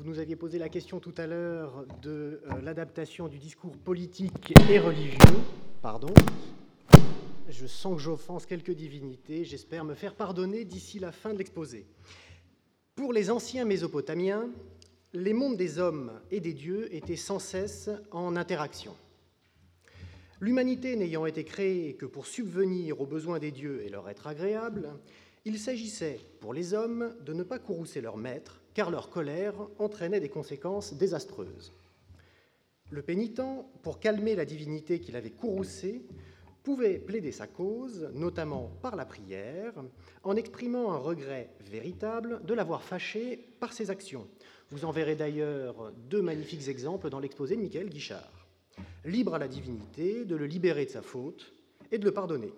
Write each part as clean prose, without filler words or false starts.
nous aviez posé la question tout à l'heure de l'adaptation du discours politique et religieux. Pardon. Je sens que j'offense quelques divinités. J'espère me faire pardonner d'ici la fin de l'exposé. Pour les anciens Mésopotamiens, les mondes des hommes et des dieux étaient sans cesse en interaction. L'humanité n'ayant été créée que pour subvenir aux besoins des dieux et leur être agréable, il s'agissait, pour les hommes, de ne pas courroucer leur maître, car leur colère entraînait des conséquences désastreuses. Le pénitent, pour calmer la divinité qu'il avait courroucée, pouvait plaider sa cause, notamment par la prière, en exprimant un regret véritable de l'avoir fâché par ses actions. Vous en verrez d'ailleurs deux magnifiques exemples dans l'exposé de Michael Guichard. Libre à la divinité de le libérer de sa faute et de le pardonner.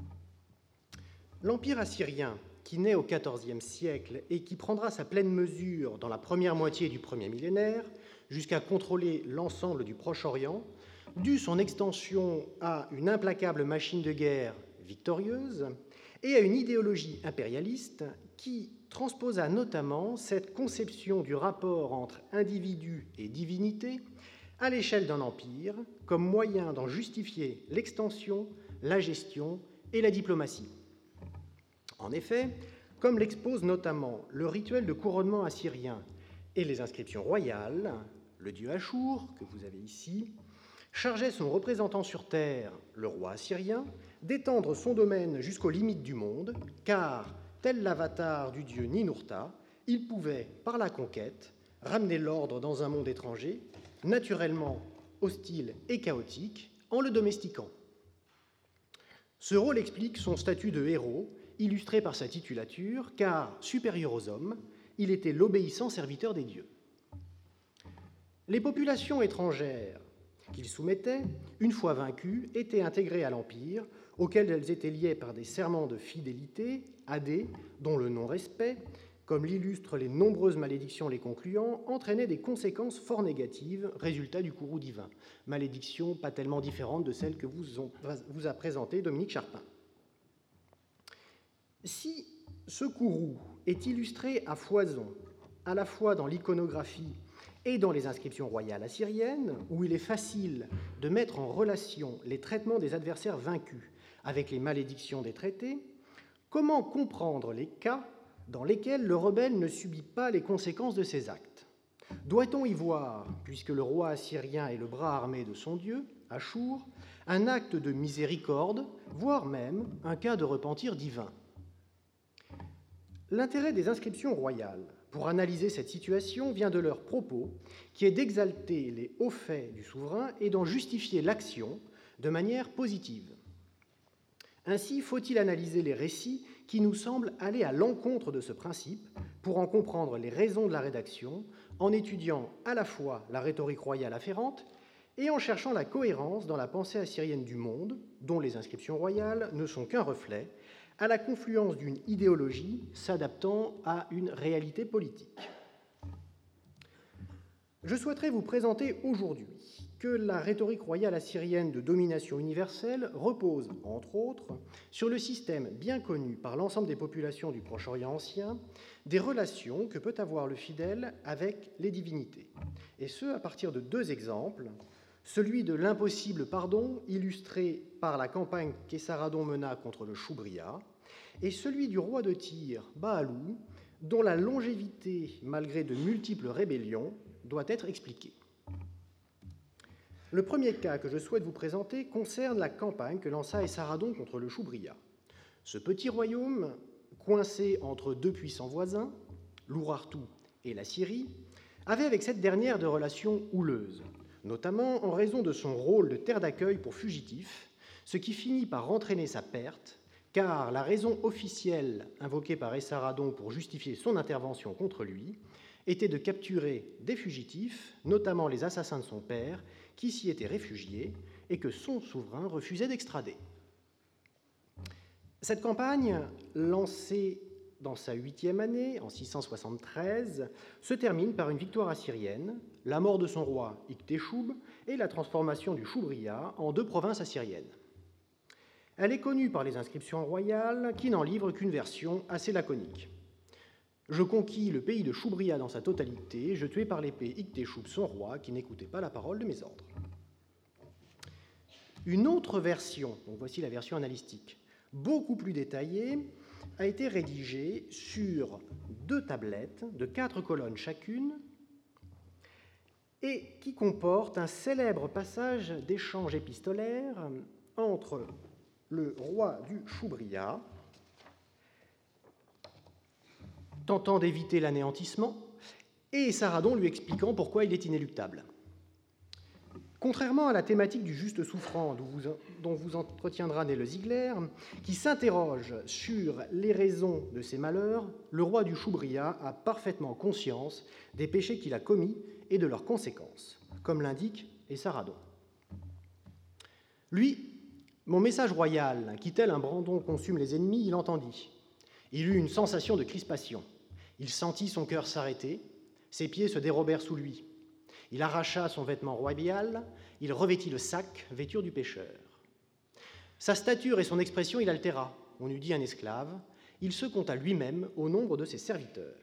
L'Empire assyrien, qui naît au XIVe siècle et qui prendra sa pleine mesure dans la première moitié du premier millénaire, jusqu'à contrôler l'ensemble du Proche-Orient, dut son extension à une implacable machine de guerre victorieuse et à une idéologie impérialiste qui transposa notamment cette conception du rapport entre individu et divinité à l'échelle d'un empire comme moyen d'en justifier l'extension, la gestion et la diplomatie. En effet, comme l'expose notamment le rituel de couronnement assyrien et les inscriptions royales, le dieu Achour, que vous avez ici, chargeait son représentant sur terre, le roi assyrien, d'étendre son domaine jusqu'aux limites du monde, car, tel l'avatar du dieu Ninurta, il pouvait, par la conquête, ramener l'ordre dans un monde étranger, naturellement hostile et chaotique, en le domestiquant. Ce rôle explique son statut de héros, illustré par sa titulature, car, supérieur aux hommes, il était l'obéissant serviteur des dieux. Les populations étrangères qu'il soumettait, une fois vaincues, étaient intégrées à l'Empire, auquel elles étaient liées par des serments de fidélité, adés, dont le non-respect, comme l'illustrent les nombreuses malédictions les concluant, entraînait des conséquences fort négatives, résultat du courroux divin. Malédictions pas tellement différentes de celles que vous a présentées Dominique Charpin. Si ce courroux est illustré à foison, à la fois dans l'iconographie et dans les inscriptions royales assyriennes, où il est facile de mettre en relation les traitements des adversaires vaincus avec les malédictions des traités, comment comprendre les cas dans lesquels le rebelle ne subit pas les conséquences de ses actes? Doit-on y voir, puisque le roi assyrien est le bras armé de son dieu, Achour, un acte de miséricorde, voire même un cas de repentir divin? L'intérêt des inscriptions royales pour analyser cette situation vient de leur propos, qui est d'exalter les hauts faits du souverain et d'en justifier l'action de manière positive. Ainsi, faut-il analyser les récits qui nous semblent aller à l'encontre de ce principe pour en comprendre les raisons de la rédaction, en étudiant à la fois la rhétorique royale afférente et en cherchant la cohérence dans la pensée assyrienne du monde, dont les inscriptions royales ne sont qu'un reflet, à la confluence d'une idéologie s'adaptant à une réalité politique. Je souhaiterais vous présenter aujourd'hui que la rhétorique royale assyrienne de domination universelle repose, entre autres, sur le système bien connu par l'ensemble des populations du Proche-Orient ancien des relations que peut avoir le fidèle avec les divinités, et ce à partir de deux exemples, celui de l'impossible pardon, illustré par la campagne qu'Essaradon mena contre le Choubria, et celui du roi de Tyr, Baalou, dont la longévité, malgré de multiples rébellions, doit être expliquée. Le premier cas que je souhaite vous présenter concerne la campagne que lança Essaradon contre le Choubria. Ce petit royaume, coincé entre deux puissants voisins, l'Urartu et la Syrie, avait avec cette dernière de relations houleuses, notamment en raison de son rôle de terre d'accueil pour fugitifs, ce qui finit par entraîner sa perte, car la raison officielle invoquée par Essaradon pour justifier son intervention contre lui était de capturer des fugitifs, notamment les assassins de son père, qui s'y étaient réfugiés et que son souverain refusait d'extrader. Cette campagne, lancée dans sa 8e année, en 673, se termine par une victoire assyrienne, la mort de son roi Iktéchoub et la transformation du Choubria en deux provinces assyriennes. Elle est connue par les inscriptions royales qui n'en livrent qu'une version assez laconique. Je conquis le pays de Choubria dans sa totalité, je tuai par l'épée Iktéchoub son roi, qui n'écoutait pas la parole de mes ordres. Une autre version, donc voici la version analytique, beaucoup plus détaillée, a été rédigée sur 2 tablettes de 4 colonnes chacune et qui comporte un célèbre passage d'échange épistolaire entre le roi du Choubria, tentant d'éviter l'anéantissement, et Saradon lui expliquant pourquoi il est inéluctable. Contrairement à la thématique du juste souffrant dont vous entretiendra Né le Ziegler, qui s'interroge sur les raisons de ses malheurs, le roi du Choubria a parfaitement conscience des péchés qu'il a commis et de leurs conséquences, comme l'indique Saradon. Lui, mon message royal, qui tel un brandon consume les ennemis, il entendit. Il eut une sensation de crispation. Il sentit son cœur s'arrêter, ses pieds se dérobèrent sous lui. Il arracha son vêtement royal, il revêtit le sac, vêture du pêcheur. Sa stature et son expression il altéra, on eût dit un esclave, il se compta lui-même au nombre de ses serviteurs.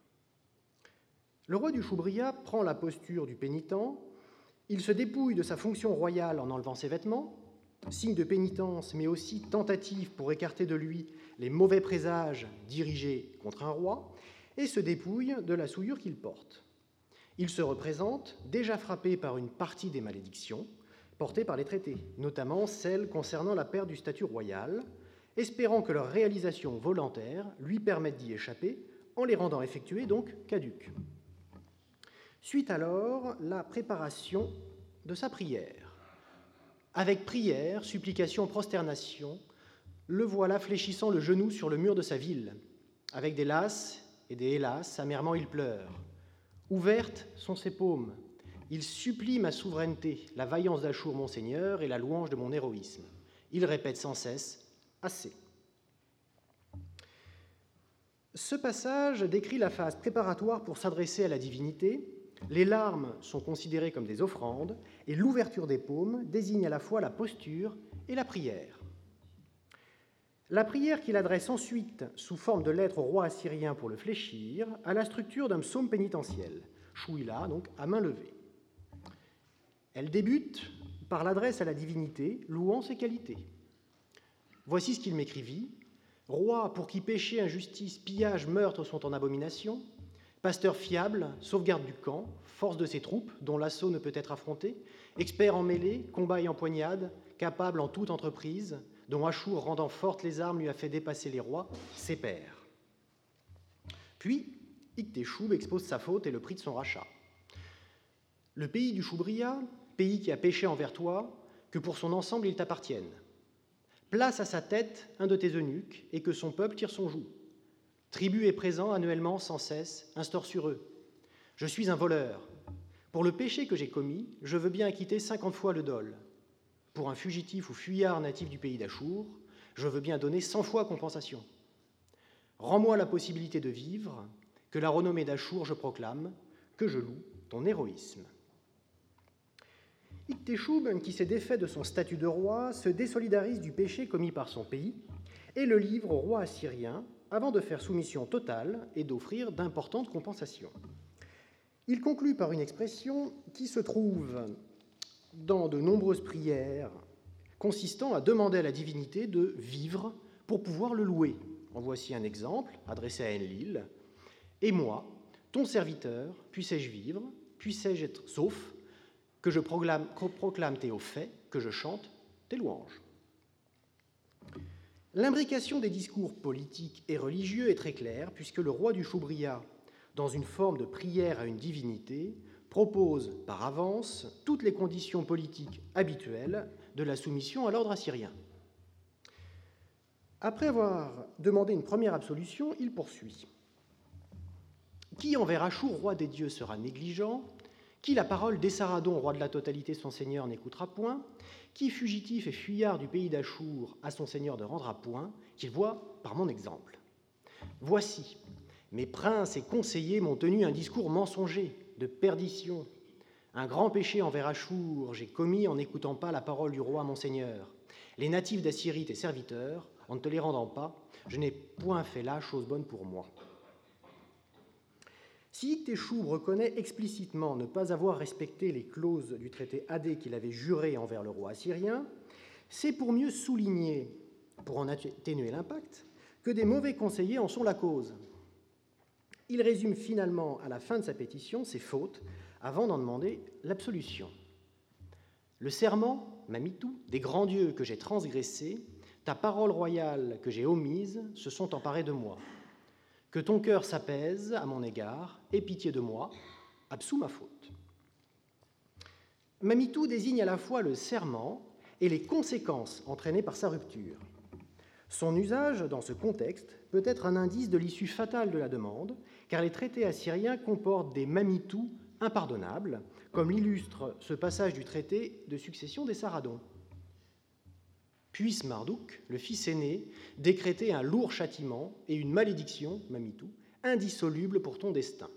Le roi du Choubria prend la posture du pénitent, il se dépouille de sa fonction royale en enlevant ses vêtements, signe de pénitence, mais aussi tentative pour écarter de lui les mauvais présages dirigés contre un roi, et se dépouille de la souillure qu'il porte. Il se représente déjà frappé par une partie des malédictions portées par les traités, notamment celles concernant la perte du statut royal, espérant que leur réalisation volontaire lui permette d'y échapper en les rendant effectuées, donc caduques. Suit alors la préparation de sa prière. Avec prière, supplication, prosternation, le voilà fléchissant le genou sur le mur de sa ville. Avec des lasses et des hélas, amèrement il pleure. Ouvertes sont ses paumes. Il supplie ma souveraineté, la vaillance d'Achour, mon seigneur, et la louange de mon héroïsme. Il répète sans cesse « assez ». Ce passage décrit la phase préparatoire pour s'adresser à la divinité. Les larmes sont considérées comme des offrandes, et l'ouverture des paumes désigne à la fois la posture et la prière. La prière qu'il adresse ensuite, sous forme de lettre au roi assyrien pour le fléchir, a la structure d'un psaume pénitentiel, chouïla, donc à main levée. Elle débute par l'adresse à la divinité, louant ses qualités. Voici ce qu'il m'écrivit. « Roi, pour qui péché, injustice, pillage, meurtre sont en abomination, pasteur fiable, sauvegarde du camp, force de ses troupes, dont l'assaut ne peut être affronté, expert en mêlée, combat et empoignade, capable en toute entreprise, dont Achour, rendant fortes les armes, lui a fait dépasser les rois, ses pairs. » Puis, Iktéchoub expose sa faute et le prix de son rachat. « Le pays du Choubria, pays qui a péché envers toi, que pour son ensemble il t'appartienne. Place à sa tête un de tes eunuques, et que son peuple tire son joug. Tribut est présent annuellement sans cesse, instaure sur eux. Je suis un voleur. Pour le péché que j'ai commis, je veux bien acquitter 50 fois le dol. Pour un fugitif ou fuyard natif du pays d'Achour, je veux bien donner 100 fois compensation. Rends-moi la possibilité de vivre, que la renommée d'Achour je proclame, que je loue ton héroïsme. » Iktéchoub, qui s'est défait de son statut de roi, se désolidarise du péché commis par son pays et le livre au roi assyrien avant de faire soumission totale et d'offrir d'importantes compensations. Il conclut par une expression qui se trouve dans de nombreuses prières consistant à demander à la divinité de vivre pour pouvoir le louer. En voici un exemple adressé à Enlil. « Et moi, ton serviteur, puissé-je vivre, puissé-je être sauf, que je proclame tes hauts faits, que je chante tes louanges. » L'imbrication des discours politiques et religieux est très claire, puisque le roi du Choubria, dans une forme de prière à une divinité, propose par avance toutes les conditions politiques habituelles de la soumission à l'ordre assyrien. Après avoir demandé une première absolution, il poursuit. « Qui envers Achour, roi des dieux, sera négligent ? Qui la parole d'Essaradon, roi de la totalité, son seigneur, n'écoutera point ? Qui fugitif et fuyard du pays d'Achour à son seigneur ne rendra point, qu'il voit par mon exemple. Voici, mes princes et conseillers m'ont tenu un discours mensonger, de perdition. Un grand péché envers Achour j'ai commis en n'écoutant pas la parole du roi mon seigneur. Les natifs d'Assyrie, tes serviteurs, en ne te les rendant pas, je n'ai point fait là chose bonne pour moi. » Si Ictéchoub reconnaît explicitement ne pas avoir respecté les clauses du traité Hadé qu'il avait juré envers le roi assyrien, c'est pour mieux souligner, pour en atténuer l'impact, que des mauvais conseillers en sont la cause. Il résume finalement à la fin de sa pétition ses fautes avant d'en demander l'absolution. Le serment, Mamitou, des grands dieux que j'ai transgressés, ta parole royale que j'ai omise, se sont emparés de moi. Que ton cœur s'apaise à mon égard, aie pitié de moi, absous ma faute. Mamitou désigne à la fois le serment et les conséquences entraînées par sa rupture. Son usage dans ce contexte peut être un indice de l'issue fatale de la demande, car les traités assyriens comportent des mamitous impardonnables, comme l'illustre ce passage du traité de succession des Saradons. Puisse Marduk, le fils aîné, décréter un lourd châtiment et une malédiction, Mamitou, indissoluble pour ton destin.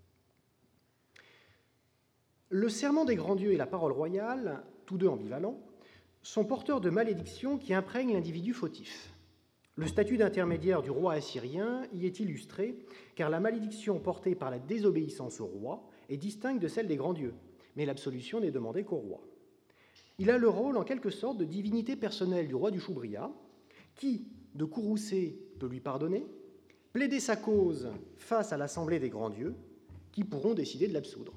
Le serment des grands dieux et la parole royale, tous deux ambivalents, sont porteurs de malédictions qui imprègnent l'individu fautif. Le statut d'intermédiaire du roi assyrien y est illustré, car la malédiction portée par la désobéissance au roi est distincte de celle des grands dieux, mais l'absolution n'est demandée qu'au roi. Il a le rôle, en quelque sorte, de divinité personnelle du roi du Choubria, qui, de courroucé, peut lui pardonner, plaider sa cause face à l'assemblée des grands dieux, qui pourront décider de l'absoudre.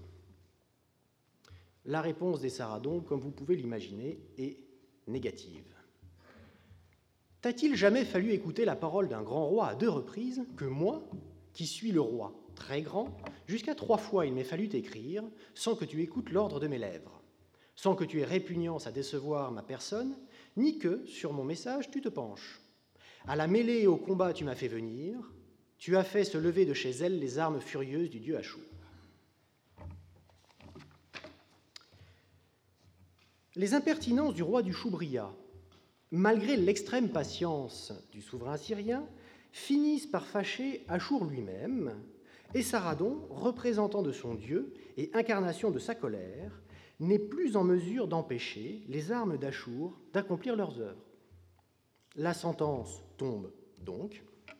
La réponse des Saradons, comme vous pouvez l'imaginer, est négative. T'a-t-il jamais fallu écouter la parole d'un grand roi à 2 reprises que moi, qui suis le roi très grand, jusqu'à 3 fois il m'est fallu t'écrire, sans que tu écoutes l'ordre de mes lèvres, sans que tu aies répugnance à décevoir ma personne, ni que, sur mon message, tu te penches. À la mêlée et au combat tu m'as fait venir, tu as fait se lever de chez elle les armes furieuses du dieu Achour. Les impertinences du roi du Choubria, malgré l'extrême patience du souverain assyrien, finissent par fâcher Achour lui-même, et Saradon, représentant de son dieu et incarnation de sa colère, n'est plus en mesure d'empêcher les armes d'Achour d'accomplir leurs œuvres. La sentence tombe donc.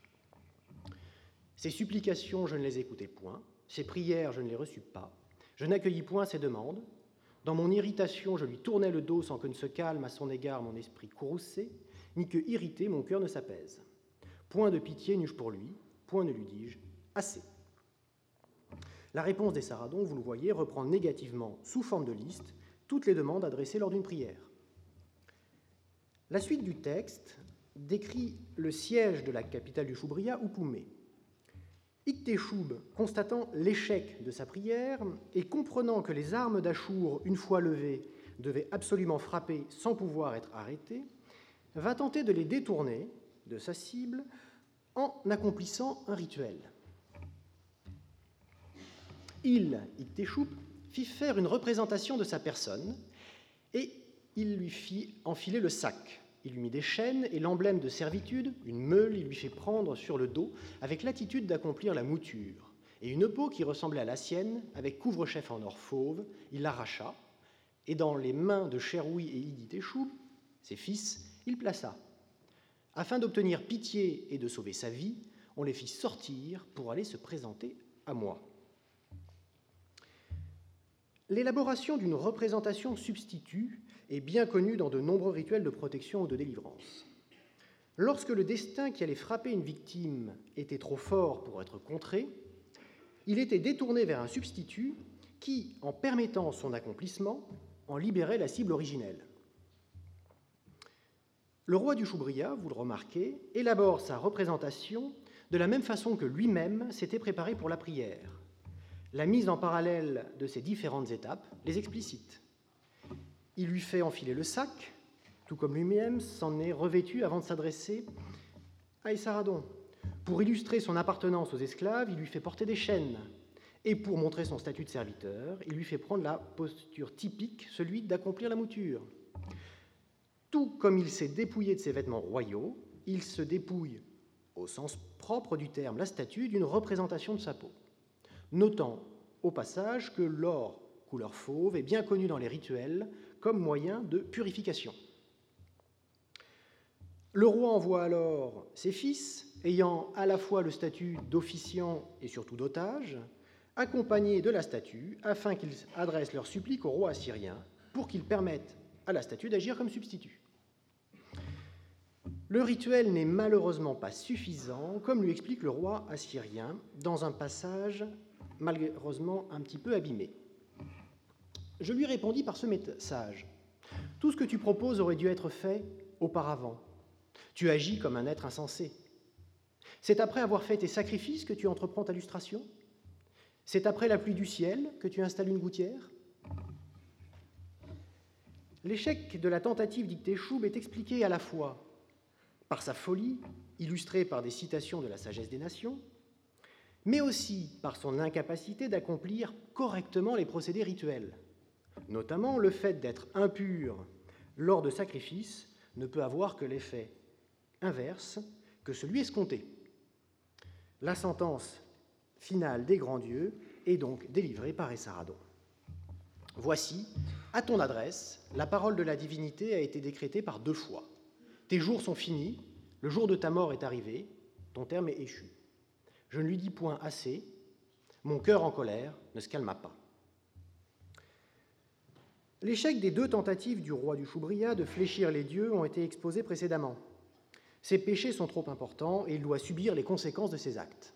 Ses supplications, je ne les écoutai point, ses prières, je ne les reçus pas, je n'accueillis point ses demandes. Dans mon irritation, je lui tournai le dos sans que ne se calme à son égard mon esprit courroucé, ni que, irrité, mon cœur ne s'apaise. Point de pitié n'eus-je pour lui, point ne lui dis-je assez. La réponse des Saradons, vous le voyez, reprend négativement, sous forme de liste, toutes les demandes adressées lors d'une prière. La suite du texte décrit le siège de la capitale du Choubria, Oupoumé. Ictéchoub, constatant l'échec de sa prière et comprenant que les armes d'Achour, une fois levées, devaient absolument frapper sans pouvoir être arrêtées, va tenter de les détourner de sa cible en accomplissant un rituel. Ictéchoub, fit faire une représentation de sa personne et il lui fit enfiler le sac. Il lui mit des chaînes et l'emblème de servitude, une meule, il lui fit prendre sur le dos avec l'attitude d'accomplir la mouture. Et une peau qui ressemblait à la sienne, avec couvre-chef en or fauve, il l'arracha, et dans les mains de Cheroui et Ictéchoub, ses fils, il plaça. Afin d'obtenir pitié et de sauver sa vie, on les fit sortir pour aller se présenter à moi. L'élaboration d'une représentation substitut est bien connue dans de nombreux rituels de protection ou de délivrance. Lorsque le destin qui allait frapper une victime était trop fort pour être contré, il était détourné vers un substitut qui, en permettant son accomplissement, en libérait la cible originelle. Le roi du Choubria, vous le remarquez, élabore sa représentation de la même façon que lui-même s'était préparé pour la prière. La mise en parallèle de ces différentes étapes les explicite. Il lui fait enfiler le sac, tout comme lui-même s'en est revêtu avant de s'adresser à Essaradon. Pour illustrer son appartenance aux esclaves, il lui fait porter des chaînes. Et pour montrer son statut de serviteur, il lui fait prendre la posture typique, celui d'accomplir la mouture. Tout comme il s'est dépouillé de ses vêtements royaux, il se dépouille, au sens propre du terme, la statue d'une représentation de sa peau. Notant au passage que l'or couleur fauve est bien connu dans les rituels comme moyen de purification. Le roi envoie alors ses fils, ayant à la fois le statut d'officiant et surtout d'otage, accompagnés de la statue, afin qu'ils adressent leur supplique au roi assyrien pour qu'il permette à la statue d'agir comme substitut. Le rituel n'est malheureusement pas suffisant, comme lui explique le roi assyrien dans un passage malheureusement un petit peu abîmé. Je lui répondis par ce message: « Tout ce que tu proposes aurait dû être fait auparavant. Tu agis comme un être insensé. C'est après avoir fait tes sacrifices que tu entreprends ta lustration? C'est après la pluie du ciel que tu installes une gouttière? » L'échec de la tentative d'Ikteshub est expliqué à la fois par sa folie, illustrée par des citations de la sagesse des nations, mais aussi par son incapacité d'accomplir correctement les procédés rituels. Notamment, le fait d'être impur lors de sacrifices ne peut avoir que l'effet inverse que celui escompté. La sentence finale des grands dieux est donc délivrée par Esarhaddon. Voici, à ton adresse, la parole de la divinité a été décrétée par 2 fois. Tes jours sont finis, le jour de ta mort est arrivé, ton terme est échu. Je ne lui dis point assez, mon cœur en colère ne se calma pas. L'échec des 2 tentatives du roi du Shubria de fléchir les dieux ont été exposés précédemment. Ses péchés sont trop importants et il doit subir les conséquences de ses actes.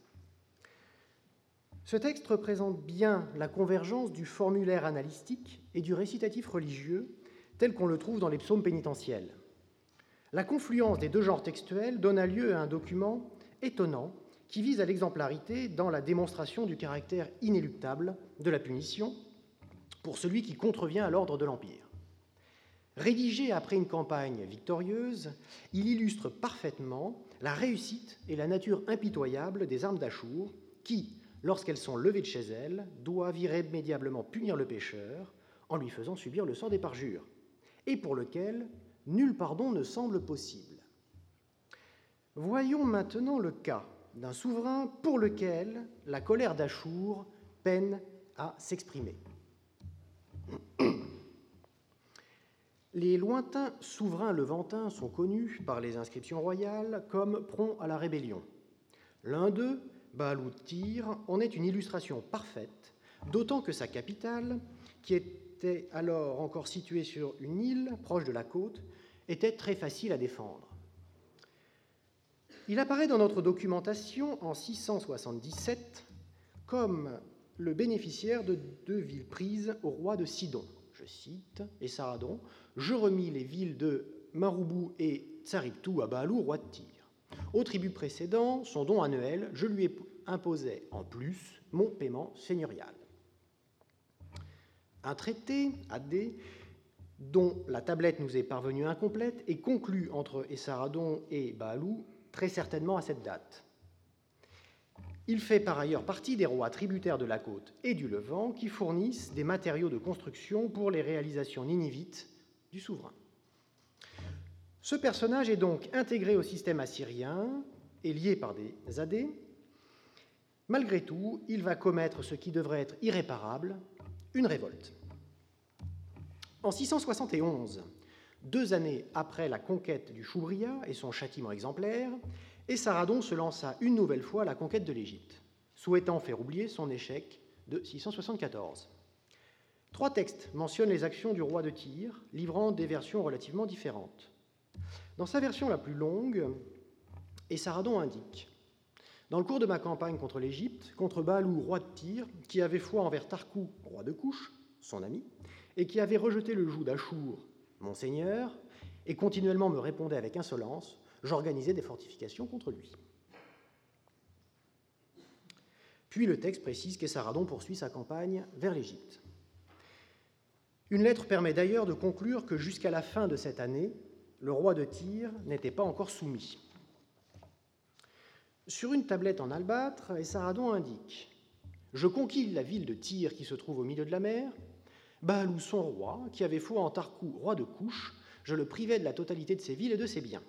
Ce texte représente bien la convergence du formulaire analytique et du récitatif religieux tel qu'on le trouve dans les psaumes pénitentiels. La confluence des 2 genres textuels donne lieu à un document étonnant qui vise à l'exemplarité dans la démonstration du caractère inéluctable de la punition pour celui qui contrevient à l'ordre de l'Empire. Rédigé après une campagne victorieuse, il illustre parfaitement la réussite et la nature impitoyable des armes d'Achour qui, lorsqu'elles sont levées de chez elles, doivent irrémédiablement punir le pécheur en lui faisant subir le sort des parjures, et pour lequel nul pardon ne semble possible. Voyons maintenant le cas d'un souverain pour lequel la colère d'Achour peine à s'exprimer. Les lointains souverains levantins sont connus par les inscriptions royales comme prompts à la rébellion. L'un d'eux, Baalout-Tyr, en est une illustration parfaite, d'autant que sa capitale, qui était alors encore située sur une île proche de la côte, était très facile à défendre. Il apparaît dans notre documentation en 677 comme le bénéficiaire de 2 villes prises au roi de Sidon. Je cite Esarhaddon: « Je remis les villes de Maroubou et Tsariptou à Baalou, roi de Tyr. Au tribut précédent, son don annuel, je lui imposais en plus mon paiement seigneurial. » Un traité, AD, dont la tablette nous est parvenue incomplète, est conclu entre Esarhaddon et Baalou, très certainement à cette date. Il fait par ailleurs partie des rois tributaires de la côte et du Levant qui fournissent des matériaux de construction pour les réalisations ninivites du souverain. Ce personnage est donc intégré au système assyrien et lié par des AD. Malgré tout, il va commettre ce qui devrait être irréparable, une révolte. En 671, 2 années après la conquête du Shubria et son châtiment exemplaire, Esarhaddon se lança une nouvelle fois à la conquête de l'Égypte, souhaitant faire oublier son échec de 674. 3 textes mentionnent les actions du roi de Tyr, livrant des versions relativement différentes. Dans sa version la plus longue, Esarhaddon indique « Dans le cours de ma campagne contre l'Égypte, contre Baalou, roi de Tyr, qui avait foi envers Tarkou, roi de Couche, son ami, et qui avait rejeté le joug d'Achour, mon seigneur, et continuellement me répondait avec insolence, j'organisais des fortifications contre lui. » Puis le texte précise qu'Esarhaddon poursuit sa campagne vers l'Égypte. Une lettre permet d'ailleurs de conclure que jusqu'à la fin de cette année, le roi de Tyr n'était pas encore soumis. Sur une tablette en albâtre, Esarhaddon indique « Je conquis la ville de Tyr qui se trouve au milieu de la mer. Baalou, son roi, qui avait foi en Tarkou, roi de Couche, je le privais de la totalité de ses villes et de ses biens. »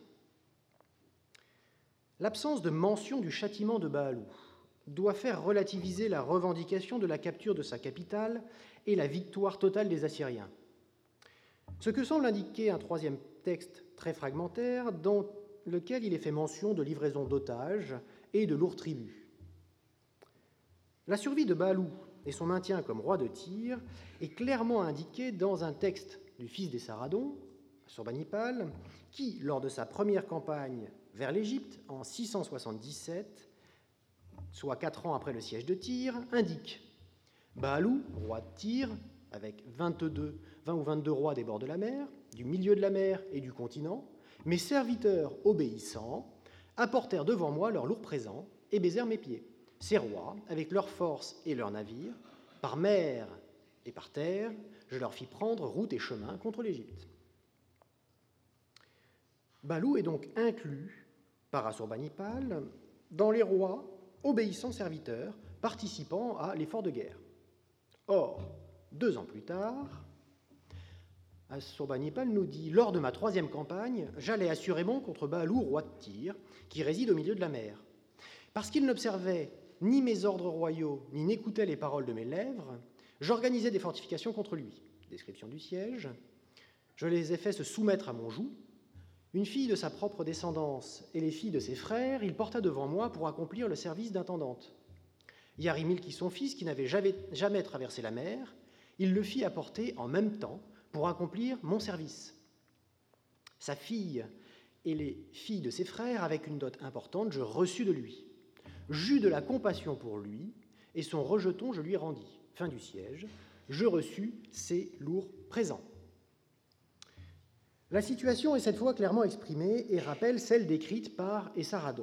L'absence de mention du châtiment de Baalou doit faire relativiser la revendication de la capture de sa capitale et la victoire totale des Assyriens. Ce que semble indiquer un 3e texte très fragmentaire dans lequel il est fait mention de livraison d'otages et de lourds tributs. La survie de Baalou et son maintien comme roi de Tyr est clairement indiquée dans un texte du fils des Saradons, Assurbanipal, qui, lors de sa première campagne vers l'Égypte en 677, soit 4 ans après le siège de Tyr, indique « Baalou, roi de Tyr, avec 20 ou 22 rois des bords de la mer, du milieu de la mer et du continent, mes serviteurs obéissants apportèrent devant moi leurs lourds présents et baisèrent mes pieds. Ces rois, avec leurs forces et leurs navires, par mer et par terre, je leur fis prendre route et chemin contre l'Égypte. » Baalou est donc inclus par Assurbanipal dans les rois obéissants serviteurs participant à l'effort de guerre. Or, 2 ans plus tard, Assurbanipal nous dit « Lors de ma 3e campagne, j'allais assurément contre Baalou, roi de Tyr, qui réside au milieu de la mer. Parce qu'il n'observait ni mes ordres royaux, ni n'écoutait les paroles de mes lèvres, j'organisais des fortifications contre lui. » Description du siège. « Je les ai fait se soumettre à mon joug. Une fille de sa propre descendance et les filles de ses frères, il porta devant moi pour accomplir le service d'intendante. Yarimilki, son fils, qui n'avait jamais traversé la mer, il le fit apporter en même temps pour accomplir mon service. Sa fille et les filles de ses frères, avec une dot importante, je reçus de lui. J'eus de la compassion pour lui, et son rejeton je lui rendis. » Fin du siège. Je reçus ses lourds présents. La situation est cette fois clairement exprimée et rappelle celle décrite par Esarhaddon.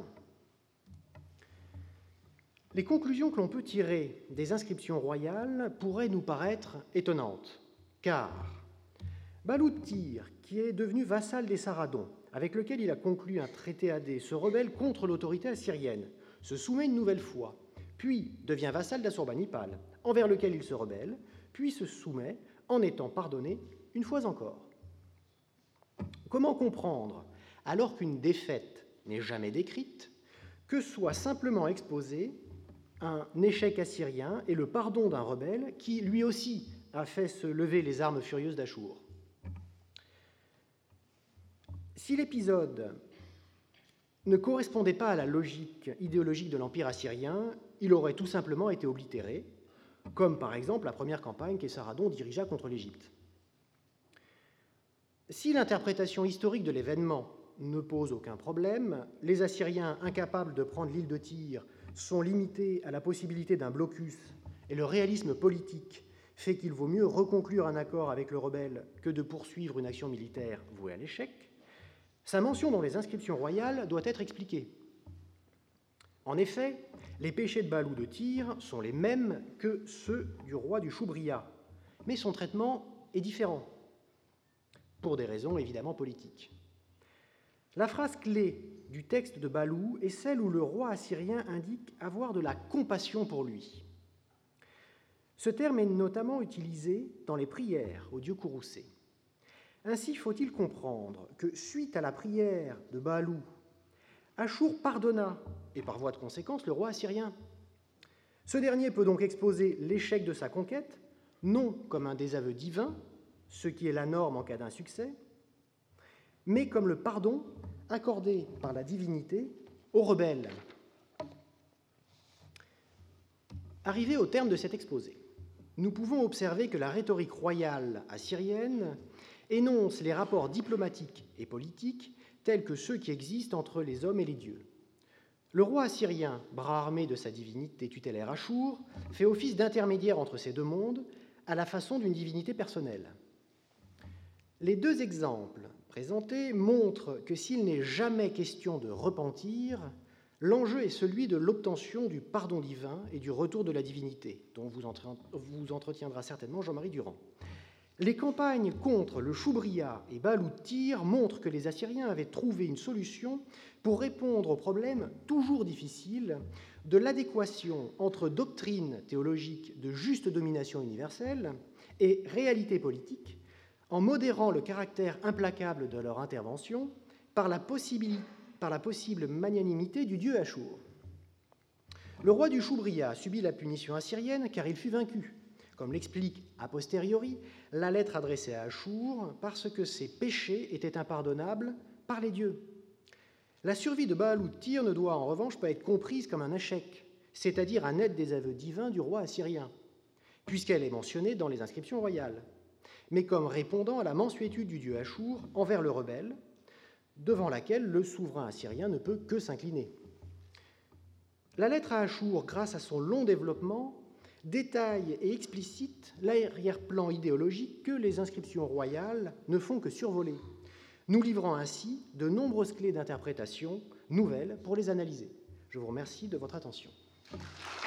Les conclusions que l'on peut tirer des inscriptions royales pourraient nous paraître étonnantes, car Baalou de Tyr, qui est devenu vassal d'Esarhaddon, avec lequel il a conclu un traité Hadé, se rebelle contre l'autorité assyrienne, se soumet une nouvelle fois, puis devient vassal d'Assurbanipal, envers lequel il se rebelle, puis se soumet en étant pardonné une fois encore. Comment comprendre, alors qu'une défaite n'est jamais décrite, que soit simplement exposé un échec assyrien et le pardon d'un rebelle qui, lui aussi, a fait se lever les armes furieuses d'Achour? Si l'épisode ne correspondait pas à la logique idéologique de l'Empire assyrien, il aurait tout simplement été oblitéré, comme par exemple la première campagne qu'Esarhaddon dirigea contre l'Égypte. Si l'interprétation historique de l'événement ne pose aucun problème, les Assyriens, incapables de prendre l'île de Tyr, sont limités à la possibilité d'un blocus, et le réalisme politique fait qu'il vaut mieux reconclure un accord avec le rebelle que de poursuivre une action militaire vouée à l'échec, sa mention dans les inscriptions royales doit être expliquée. En effet, les péchés de Baalou de Tyr sont les mêmes que ceux du roi du Choubria, mais son traitement est différent, pour des raisons évidemment politiques. La phrase clé du texte de Baalou est celle où le roi assyrien indique avoir de la compassion pour lui. Ce terme est notamment utilisé dans les prières au dieu Kouroussé. Ainsi faut-il comprendre que, suite à la prière de Baalou, Achour pardonna, et par voie de conséquence, le roi assyrien. Ce dernier peut donc exposer l'échec de sa conquête, non comme un désaveu divin, ce qui est la norme en cas d'insuccès, mais comme le pardon accordé par la divinité aux rebelles. Arrivé au terme de cet exposé, nous pouvons observer que la rhétorique royale assyrienne énonce les rapports diplomatiques et politiques tels que ceux qui existent entre les hommes et les dieux. Le roi assyrien, bras armé de sa divinité tutélaire Achour, fait office d'intermédiaire entre ces deux mondes à la façon d'une divinité personnelle. Les 2 exemples présentés montrent que s'il n'est jamais question de repentir, l'enjeu est celui de l'obtention du pardon divin et du retour de la divinité, dont vous entretiendra certainement Jean-Marie Durand. Les campagnes contre le Choubria et Baalou de Tyr montrent que les Assyriens avaient trouvé une solution pour répondre au problème toujours difficile de l'adéquation entre doctrine théologique de juste domination universelle et réalité politique, en modérant le caractère implacable de leur intervention par la possible magnanimité du dieu Achour. Le roi du Choubria subit la punition assyrienne car il fut vaincu, comme l'explique a posteriori la lettre adressée à Achour, parce que ses péchés étaient impardonnables par les dieux. La survie de Baalou de Tyr ne doit en revanche pas être comprise comme un échec. c'est-à-dire un net des aveux divins du roi assyrien, puisqu'elle est mentionnée dans les inscriptions royales, mais comme répondant à la mansuétude du dieu Achour envers le rebelle, devant laquelle le souverain assyrien ne peut que s'incliner. La lettre à Achour, grâce à son long développement, détaille et explicite l'arrière-plan idéologique que les inscriptions royales ne font que survoler, nous livrant ainsi de nombreuses clés d'interprétation nouvelles pour les analyser. Je vous remercie de votre attention.